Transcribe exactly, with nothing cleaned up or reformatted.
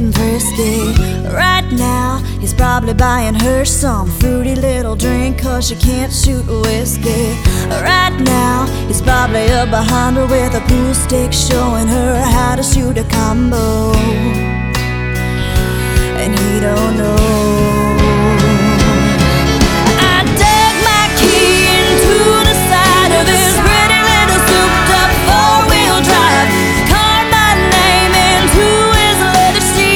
getting frisky. Right now, he's probably buying her some fruity little drink, cause she can't shoot whiskey. Right now, he's probably up behind her with a pool stick, showing her how to shoot a combo.